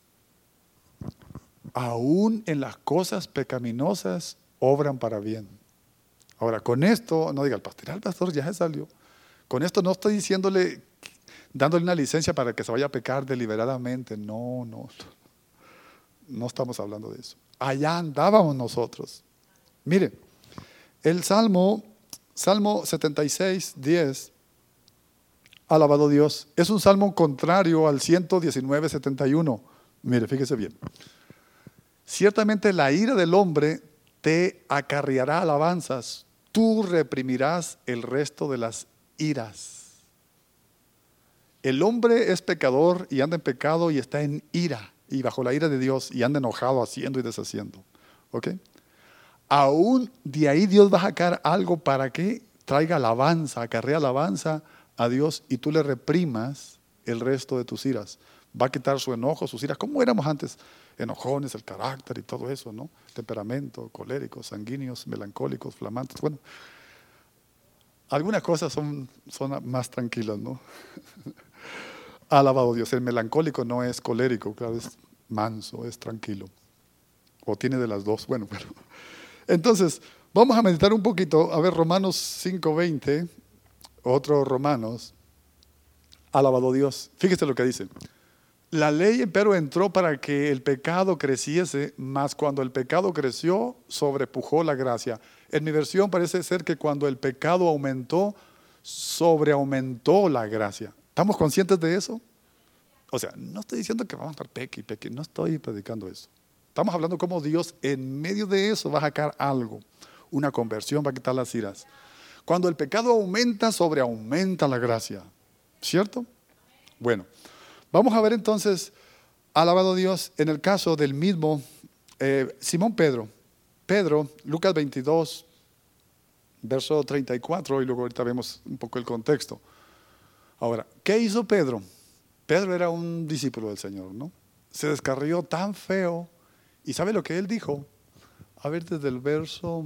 S1: Aún en las cosas pecaminosas obran para bien. Ahora, con esto, no diga el pastor ya se salió. Con esto no estoy dándole una licencia para que se vaya a pecar deliberadamente. No estamos hablando de eso. Allá andábamos nosotros. Mire, el Salmo 76, 10, alabado Dios, es un salmo contrario al 119, 71. Mire, fíjese bien. Ciertamente la ira del hombre te acarreará alabanzas, tú reprimirás el resto de las iras. El hombre es pecador y anda en pecado y está en ira y bajo la ira de Dios y anda enojado haciendo y deshaciendo. ¿Ok? Aún de ahí Dios va a sacar algo para que traiga alabanza, acarrea alabanza a Dios y tú le reprimas el resto de tus iras. Va a quitar su enojo, sus iras, como éramos antes, enojones, el carácter y todo eso, ¿no? Temperamento, coléricos, sanguíneos, melancólicos, flamantes. Bueno, algunas cosas son más tranquilas, ¿no? Alabado Dios, el melancólico no es colérico, claro, es manso, es tranquilo. O tiene de las dos, bueno, pero. Entonces, vamos a meditar un poquito, a ver, Romanos 5:20, otro Romanos. Alabado Dios, fíjese lo que dice. La ley, empero, entró para que el pecado creciese, mas cuando el pecado creció, sobrepujó la gracia. En mi versión parece ser que cuando el pecado aumentó, sobreaumentó la gracia. ¿Estamos conscientes de eso? O sea, no estoy diciendo que vamos a estar peque, no estoy predicando eso. Estamos hablando cómo Dios en medio de eso va a sacar algo, una conversión, va a quitar las iras. Cuando el pecado aumenta, sobreaumenta la gracia. ¿Cierto? Bueno. Vamos a ver entonces, alabado Dios, en el caso del mismo Simón Pedro. Pedro, Lucas 22, verso 34, y luego ahorita vemos un poco el contexto. Ahora, ¿qué hizo Pedro? Pedro era un discípulo del Señor, ¿no? Se descarrió tan feo. ¿Y sabe lo que él dijo? A ver, desde el verso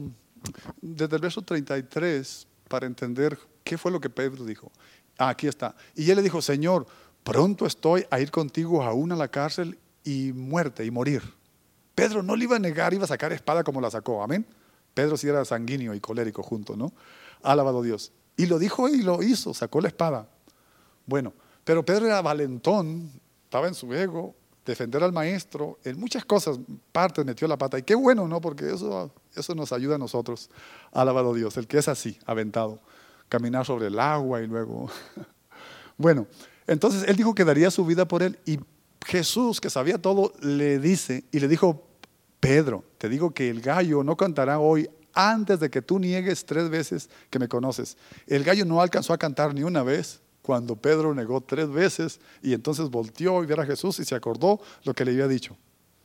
S1: 33, para entender qué fue lo que Pedro dijo. Aquí está. Y él le dijo: Señor, pronto estoy a ir contigo aún a la cárcel y muerte y morir. Pedro no le iba a negar, iba a sacar espada como la sacó. Amén. Pedro sí era sanguíneo y colérico junto, ¿no? Alabado Dios. Y lo dijo y lo hizo, sacó la espada. Bueno, pero Pedro era valentón, estaba en su ego, defender al maestro, en muchas cosas, partes metió la pata. Y qué bueno, ¿no? Porque eso nos ayuda a nosotros. Alabado Dios, el que es así, aventado, caminar sobre el agua y luego... Bueno, entonces él dijo que daría su vida por él, y Jesús, que sabía todo, le dice y le dijo: Pedro, te digo que el gallo no cantará hoy antes de que tú niegues 3 veces que me conoces. El gallo no alcanzó a cantar ni una vez cuando Pedro negó 3 veces, y entonces volteó y vio a Jesús y se acordó lo que le había dicho.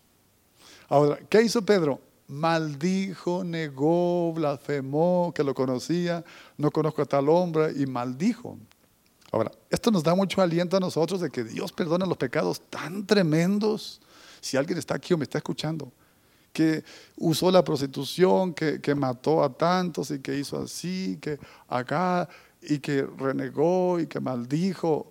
S1: Ahora, ¿qué hizo Pedro? Maldijo, negó, blasfemó, que lo conocía, no conozco a tal hombre, y maldijo. Ahora, esto nos da mucho aliento a nosotros de que Dios perdona los pecados tan tremendos. Si alguien está aquí o me está escuchando, que usó la prostitución, que mató a tantos y que hizo así, que acá, y que renegó y que maldijo,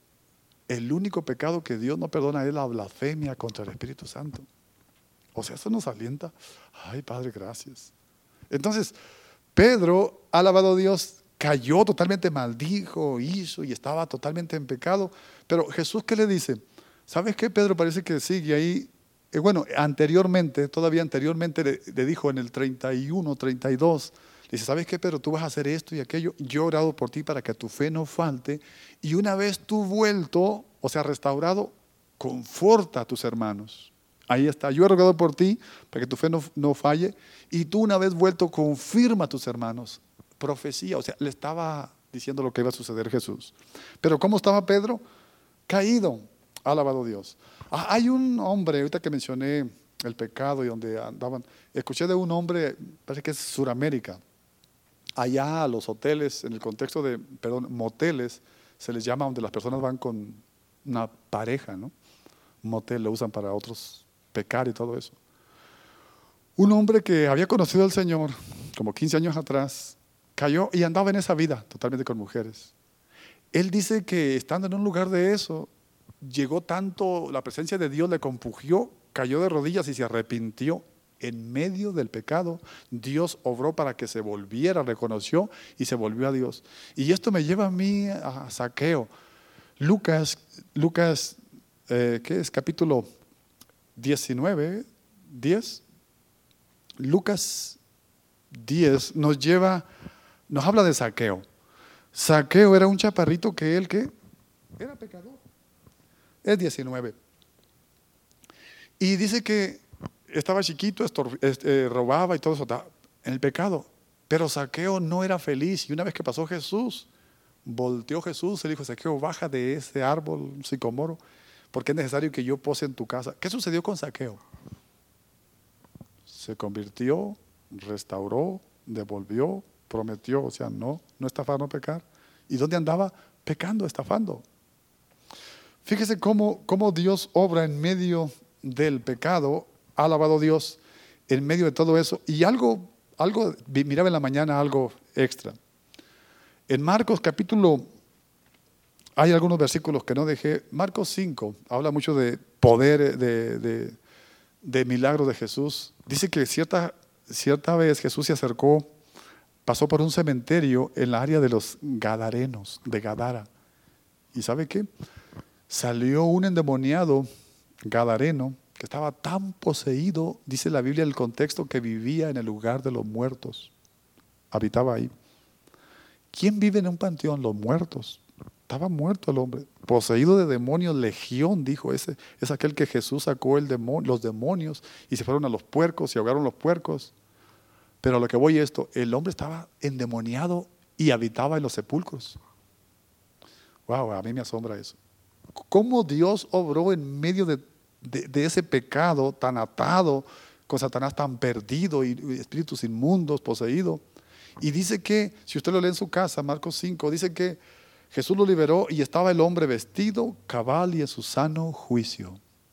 S1: el único pecado que Dios no perdona es la blasfemia contra el Espíritu Santo. O sea, eso nos alienta. Ay, Padre, gracias. Entonces, Pedro, alabado Dios, cayó totalmente, maldijo, hizo y estaba totalmente en pecado. Pero Jesús, ¿qué le dice? ¿Sabes qué? Pedro parece que sigue ahí. Bueno, todavía anteriormente le dijo en el 31, 32, le dice: ¿sabes qué, Pedro? Tú vas a hacer esto y aquello. Yo he orado por ti para que tu fe no falte. Y una vez tú vuelto, o sea, restaurado, conforta a tus hermanos. Ahí está. Yo he rogado por ti para que tu fe no falle. Y tú, una vez vuelto, confirma a tus hermanos. Profecía, o sea, le estaba diciendo lo que iba a suceder Jesús. Pero ¿cómo estaba Pedro? Caído. Alabado Dios. Hay un hombre, ahorita que mencioné el pecado y donde andaban, escuché de un hombre, parece que es Suramérica. Allá a los hoteles, en el contexto de, moteles, se les llama donde las personas van con una pareja, ¿no? Un motel lo usan para otros pecar y todo eso. Un hombre que había conocido al Señor como 15 años atrás, cayó y andaba en esa vida totalmente con mujeres. Él dice que estando en un lugar de eso, llegó tanto, la presencia de Dios le compungió, cayó de rodillas y se arrepintió. En medio del pecado, Dios obró para que se volviera, reconoció y se volvió a Dios. Y esto me lleva a mí a Zaqueo. Lucas, ¿qué es? Capítulo 19, 10. Lucas 10 nos habla de Zaqueo. Zaqueo era un chaparrito que era pecador. Es 19. Y dice que estaba chiquito, robaba y todo eso, estaba en el pecado. Pero Zaqueo no era feliz. Y una vez que pasó Jesús, volteó Jesús y le dijo: Zaqueo, baja de ese árbol sicomoro, porque es necesario que yo pose en tu casa. ¿Qué sucedió con Zaqueo? Se convirtió, restauró, devolvió, prometió, o sea, no estafar, no pecar. ¿Y dónde andaba? Pecando, estafando. Fíjese cómo Dios obra en medio del pecado. Alabado Dios, en medio de todo eso. Y miraba en la mañana algo extra. En Marcos capítulo, hay algunos versículos que no dejé. Marcos 5 habla mucho de poder, de milagros de Jesús. Dice que cierta vez Jesús se acercó, pasó por un cementerio en la área de los Gadarenos, de Gadara. ¿Y sabe qué? Salió un endemoniado gadareno que estaba tan poseído, dice la Biblia, el contexto, que vivía en el lugar de los muertos. Habitaba ahí. ¿Quién vive en un panteón? Los muertos. Estaba muerto el hombre, poseído de demonios, legión, dijo. Es aquel que Jesús sacó los demonios y se fueron a los puercos y ahogaron los puercos. Pero a lo que voy es esto: el hombre estaba endemoniado y habitaba en los sepulcros. Wow, a mí me asombra eso. ¿Cómo Dios obró en medio de ese pecado tan atado? con Satanás tan perdido y espíritus inmundos, poseído. Y dice que, si usted lo lee en su casa, Marcos 5, dice que Jesús lo liberó y estaba el hombre vestido, cabal y en su sano juicio.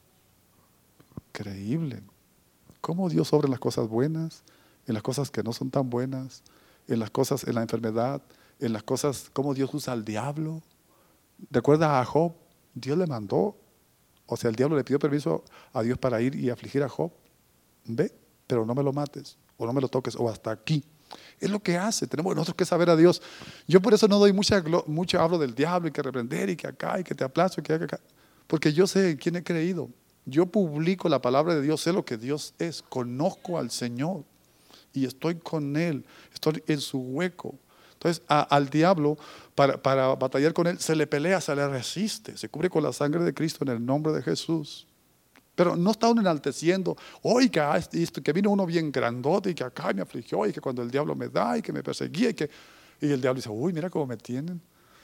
S1: Increíble. Cómo Dios obra en las cosas buenas, en las cosas que no son tan buenas, en las cosas, en la enfermedad, en las cosas, cómo Dios usa al diablo. ¿Recuerda a Job? Dios le mandó, o sea, el diablo le pidió permiso a Dios para ir y afligir a Job. Ve, pero no me lo mates, o no me lo toques, o hasta aquí. Es lo que hace, tenemos nosotros que saber a Dios. Yo por eso no doy mucho hablo del diablo y que reprender y que acá y que te aplazo y que acá, porque yo sé en quién he creído. Yo publico la palabra de Dios, sé lo que Dios es, conozco al Señor y estoy con Él, estoy en su hueco. Entonces al diablo, para batallar con él, se le pelea, se le resiste, se cubre con la sangre de Cristo en el nombre de Jesús. Pero no está uno enalteciendo, oiga, que vino uno bien grandote y que acá me afligió y que cuando el diablo me da y que me perseguía y el diablo dice, uy, mira cómo me tienen,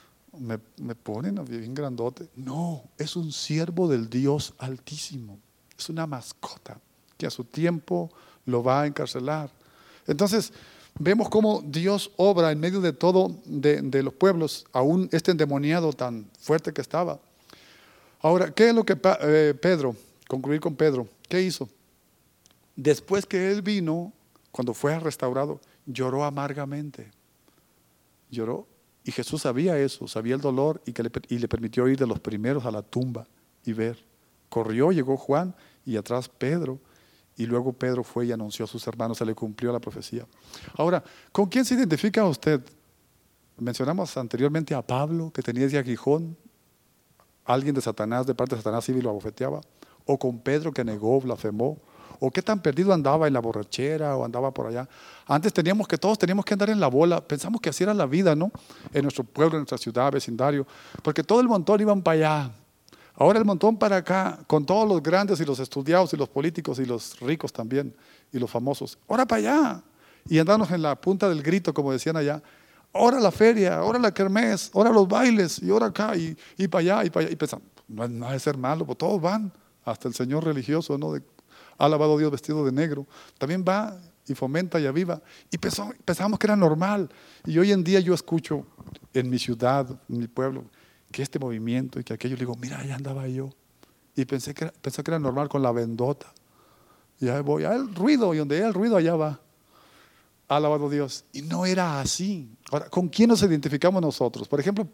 S1: me ponen bien grandote. No, es un siervo del Dios Altísimo, es una mascota que a su tiempo lo va a encarcelar. Entonces, vemos cómo Dios obra en medio de todo, de los pueblos, aún este endemoniado tan fuerte que estaba. Ahora, ¿qué es lo que Pedro, concluir con Pedro, qué hizo? Después que él vino, cuando fue restaurado, lloró amargamente. Lloró. Y Jesús sabía eso, sabía el dolor y le permitió ir de los primeros a la tumba y ver. Corrió, llegó Juan y atrás Pedro. Y luego Pedro fue y anunció a sus hermanos, se le cumplió la profecía. Ahora, ¿con quién se identifica usted? Mencionamos anteriormente a Pablo, que tenía ese aguijón, alguien de Satanás, de parte de Satanás iba y lo abofeteaba, o con Pedro que negó, blasfemó, o qué tan perdido andaba en la borrachera o andaba por allá. Antes todos teníamos que andar en la bola, pensamos que así era la vida, ¿no? En nuestro pueblo, en nuestra ciudad, vecindario, porque todo el montón iban para allá. Ahora el montón para acá, con todos los grandes y los estudiados y los políticos y los ricos también y los famosos. Ahora para allá. Y andarnos en la punta del grito, como decían allá. Ahora la feria, ahora la kermés, ahora los bailes, y ahora acá, y para allá, y para allá. Y pensamos, no es nada de ser malo, pues todos van. Hasta el señor religioso, ¿no? Ha alabado a Dios vestido de negro. También va y fomenta y aviva. Y pensábamos que era normal. Y hoy en día yo escucho en mi ciudad, en mi pueblo, que este movimiento y que aquello, le digo, mira, allá andaba yo. Y pensé que era normal con la vendota. Y ahí voy, el ruido, y donde hay el ruido, allá va. Ha alabado a Dios. Y no era así. Ahora, ¿con quién nos identificamos nosotros? Por ejemplo,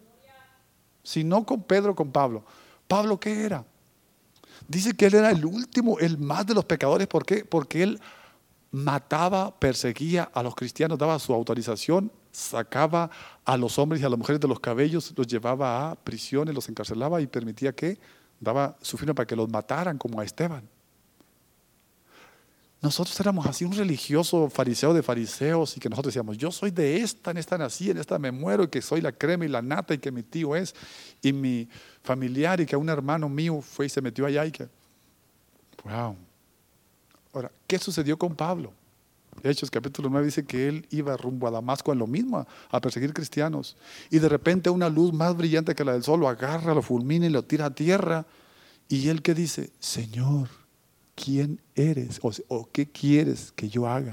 S1: si no con Pedro, con Pablo. ¿Pablo qué era? Dice que él era el último, el más de los pecadores. ¿Por qué? Porque él mataba, perseguía a los cristianos, daba su autorización, sacaba a los hombres y a las mujeres de los cabellos, los llevaba a prisiones, los encarcelaba y permitía que daba su firma para que los mataran, como a Esteban. Nosotros éramos así, un religioso fariseo de fariseos, y que nosotros decíamos, yo soy de esta, en esta nací, en esta me muero, y que soy la crema y la nata, y que mi tío es, y mi familiar, y que un hermano mío fue y se metió allá, y que, wow. Ahora, ¿qué sucedió con Pablo? Hechos capítulo 9 dice que él iba rumbo a Damasco en lo mismo, a perseguir cristianos, y de repente una luz más brillante que la del sol lo agarra, lo fulmina y lo tira a tierra, y él que dice, Señor, ¿quién eres? ¿O qué quieres que yo haga?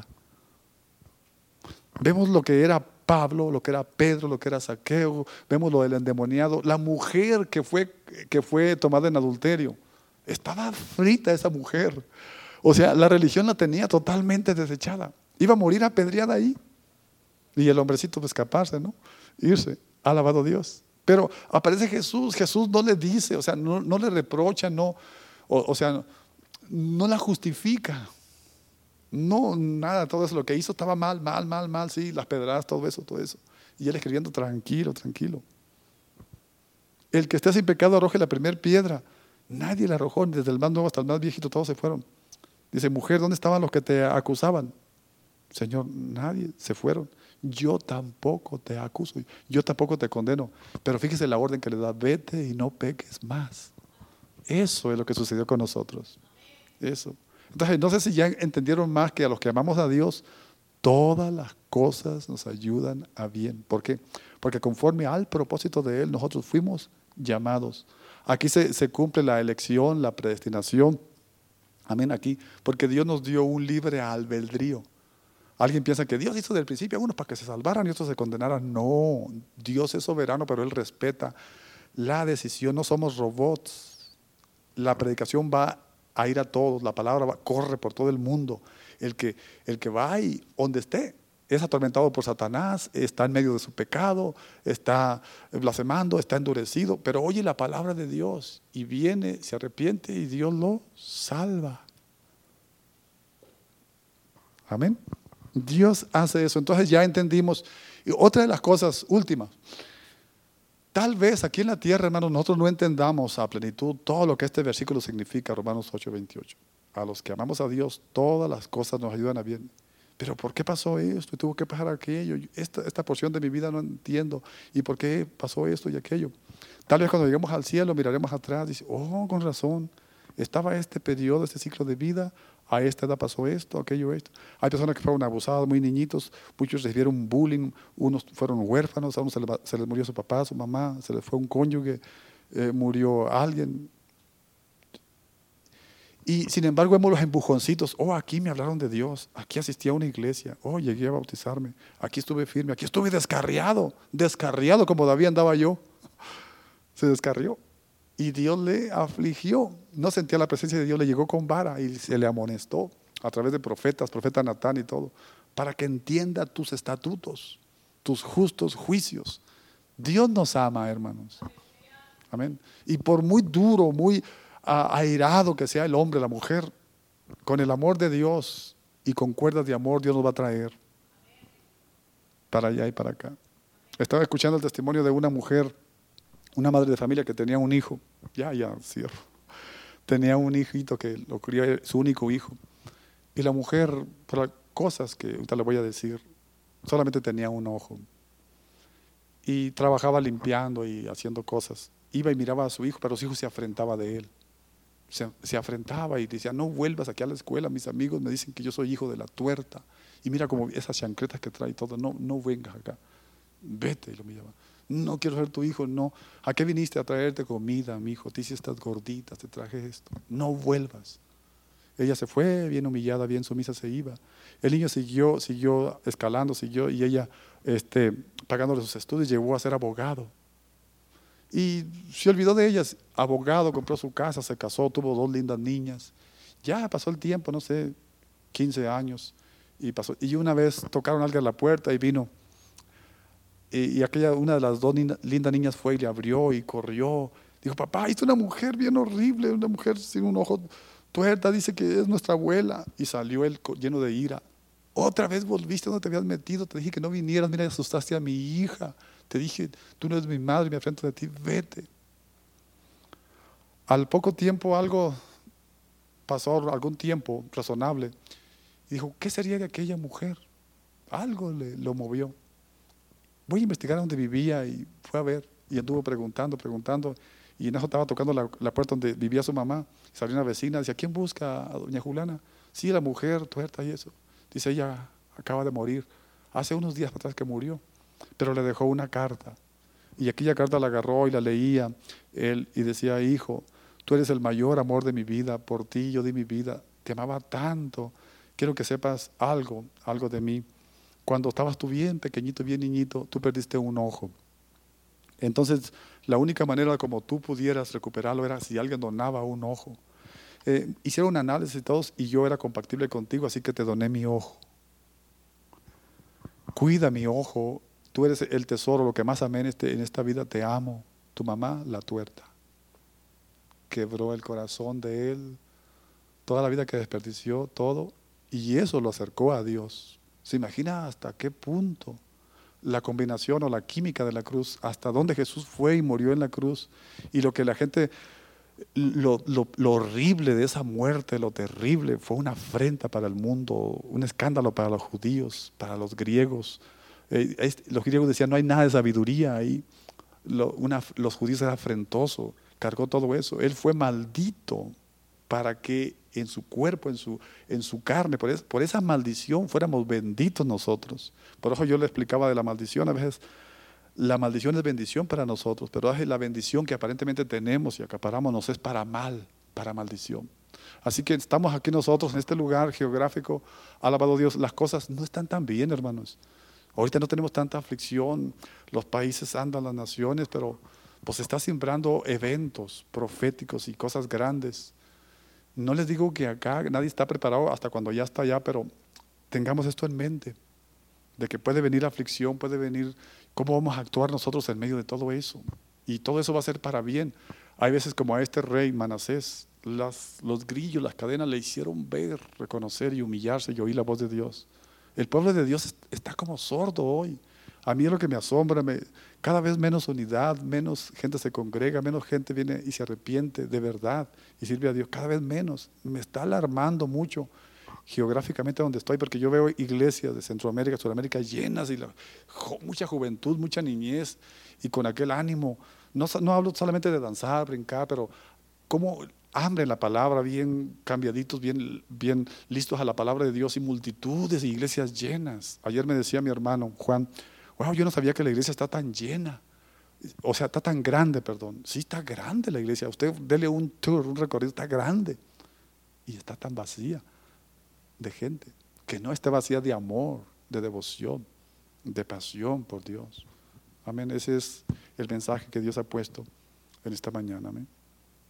S1: Vemos lo que era Pablo, lo que era Pedro, lo que era Zaqueo, vemos lo del endemoniado, la mujer que fue tomada en adulterio. Estaba frita esa mujer. O sea, la religión la tenía totalmente desechada. Iba a morir apedreada ahí. Y el hombrecito de escaparse, ¿no? Irse. Ha alabado a Dios. Pero aparece Jesús. Jesús no le dice, o sea, no le reprocha, o sea, no la justifica. No, nada, todo eso. Lo que hizo estaba mal, sí, las pedradas, todo eso. Y él escribiendo, tranquilo. El que esté sin pecado arroje la primera piedra. Nadie la arrojó, desde el más nuevo hasta el más viejito, todos se fueron. Dice, mujer, ¿dónde estaban los que te acusaban? Señor, nadie, se fueron. Yo tampoco te acuso, yo tampoco te condeno. Pero fíjese la orden que le da, vete y no peques más. Eso es lo que sucedió con nosotros. Eso. Entonces, no sé si ya entendieron más que a los que amamos a Dios, todas las cosas nos ayudan a bien. ¿Por qué? Porque conforme al propósito de Él, nosotros fuimos llamados. Aquí se cumple la elección, la predestinación. Amén, aquí, porque Dios nos dio un libre albedrío. Alguien piensa que Dios hizo del principio a unos para que se salvaran y otros se condenaran. No, Dios es soberano, pero Él respeta la decisión. No somos robots. La predicación va a ir a todos, la palabra corre por todo el mundo. El que va ahí, donde esté, es atormentado por Satanás, está en medio de su pecado, está blasfemando, está endurecido, pero oye la palabra de Dios y viene, se arrepiente y Dios lo salva. Amén. Dios hace eso. Entonces ya entendimos. Y otra de las cosas últimas, tal vez aquí en la tierra, hermanos, nosotros no entendamos a plenitud todo lo que este versículo significa, Romanos 8:28. A los que amamos a Dios, todas las cosas nos ayudan a bien. Pero ¿por qué pasó esto? Y tuvo que pasar aquello. Esta porción de mi vida no entiendo. ¿Y por qué pasó esto y aquello? Tal vez cuando lleguemos al cielo miraremos atrás y dice, oh, con razón, estaba este periodo, este ciclo de vida, a esta edad pasó esto, aquello, esto. Hay personas que fueron abusadas muy niñitos, muchos recibieron bullying, unos fueron huérfanos, a unos se les murió su papá, su mamá, se les fue un cónyuge, murió alguien. Y sin embargo vemos los empujoncitos, oh, aquí me hablaron de Dios, aquí asistí a una iglesia, oh, llegué a bautizarme, aquí estuve firme, aquí estuve descarriado como David andaba yo, se descarrió. Y Dios le afligió, no sentía la presencia de Dios, le llegó con vara y se le amonestó a través de profetas, profeta Natán y todo, para que entienda tus estatutos, tus justos juicios. Dios nos ama, hermanos. Amén. Y por muy duro, muy airado que sea el hombre, la mujer, con el amor de Dios y con cuerdas de amor, Dios nos va a traer para allá y para acá. Estaba escuchando el testimonio de una mujer, una madre de familia que tenía un hijo, ya cierro, tenía un hijito que lo crió, su único hijo, y la mujer, por cosas que ahorita le voy a decir, solamente tenía un ojo, y trabajaba limpiando y haciendo cosas, iba y miraba a su hijo, pero su hijo se afrentaba de él, se afrentaba y decía, no vuelvas aquí a la escuela, mis amigos me dicen que yo soy hijo de la tuerta, y mira como esas chancletas que trae y todo, no vengas acá, vete, y lo miraba. No quiero ser tu hijo, no. ¿A qué viniste? A traerte comida, mi hijo. Te hice estas gorditas, te traje esto. No vuelvas. Ella se fue, bien humillada, bien sumisa se iba. El niño siguió escalando, y ella pagándole sus estudios, llegó a ser abogado. Y se olvidó de ellas. Abogado, compró su casa, se casó, tuvo 2 lindas niñas. Ya pasó el tiempo, no sé, 15 años. Y una vez tocaron a alguien a la puerta y vino. Y una de las 2 lindas niñas fue y le abrió y corrió. Dijo, papá, es una mujer bien horrible, una mujer sin un ojo tuerta, dice que es nuestra abuela. Y salió él lleno de ira. Otra vez volviste donde te habías metido, te dije que no vinieras, mira, asustaste a mi hija. Te dije, tú no eres mi madre, me afrento de ti, vete. Al poco tiempo pasó algún tiempo razonable. Y dijo, ¿qué sería de aquella mujer? Algo lo movió. Voy a investigar dónde vivía y fue a ver y anduvo preguntando y en eso estaba tocando la puerta donde vivía su mamá. Salió una vecina, decía, ¿quién busca a doña Juliana? Sí, la mujer tuerta y eso. Dice, ella acaba de morir. Hace unos días atrás que murió, pero le dejó una carta. Y aquella carta la agarró y la leía él y decía, hijo, tú eres el mayor amor de mi vida, por ti yo di mi vida, te amaba tanto, quiero que sepas algo de mí. Cuando estabas tú bien pequeñito, bien niñito, tú perdiste un ojo. Entonces, la única manera como tú pudieras recuperarlo era si alguien donaba un ojo. Hicieron un análisis y todos, y yo era compatible contigo, así que te doné mi ojo. Cuida mi ojo, tú eres el tesoro, lo que más amé en esta vida, te amo. Tu mamá, la tuerta. Quebró el corazón de él, toda la vida que desperdició, todo, y eso lo acercó a Dios. ¿Se imagina hasta qué punto la combinación o la química de la cruz, hasta dónde Jesús fue y murió en la cruz? Y lo que la gente, lo horrible de esa muerte, lo terrible, fue una afrenta para el mundo, un escándalo para los judíos, para los griegos. Los griegos decían, no hay nada de sabiduría ahí. Los judíos eran afrentosos, cargó todo eso. Él fue maldito para que en su cuerpo, en su carne, por esa maldición fuéramos benditos nosotros. Por eso yo le explicaba de la maldición. A veces la maldición es bendición para nosotros, pero la bendición que aparentemente tenemos y acaparamos nos es para mal, para maldición. Así que estamos aquí nosotros en este lugar geográfico, alabado Dios, las cosas no están tan bien, hermanos. Ahorita no tenemos tanta aflicción, los países andan, las naciones, pero pues está sembrando eventos proféticos y cosas grandes. No les digo que acá nadie está preparado hasta cuando ya está allá, pero tengamos esto en mente, de que puede venir aflicción, puede venir, ¿cómo vamos a actuar nosotros en medio de todo eso? Y todo eso va a ser para bien. Hay veces como a este rey Manasés, los grillos, las cadenas le hicieron ver, reconocer y humillarse y oír la voz de Dios. El pueblo de Dios está como sordo hoy. A mí es lo que me asombra, cada vez menos unidad, menos gente se congrega, menos gente viene y se arrepiente de verdad y sirve a Dios, cada vez menos. Me está alarmando mucho geográficamente donde estoy, porque yo veo iglesias de Centroamérica, Sudamérica llenas y mucha juventud, mucha niñez y con aquel ánimo. No hablo solamente de danzar, brincar, pero cómo hambre en la palabra, bien cambiaditos, bien listos a la palabra de Dios y multitudes y iglesias llenas. Ayer me decía mi hermano Juan, wow, yo no sabía que la iglesia está tan llena. O sea, está tan grande, perdón. Sí, está grande la iglesia. Usted dele un tour, un recorrido, está grande. Y está tan vacía de gente, que no esté vacía de amor, de devoción, de pasión por Dios. Amén. Ese es el mensaje que Dios ha puesto en esta mañana. Amén.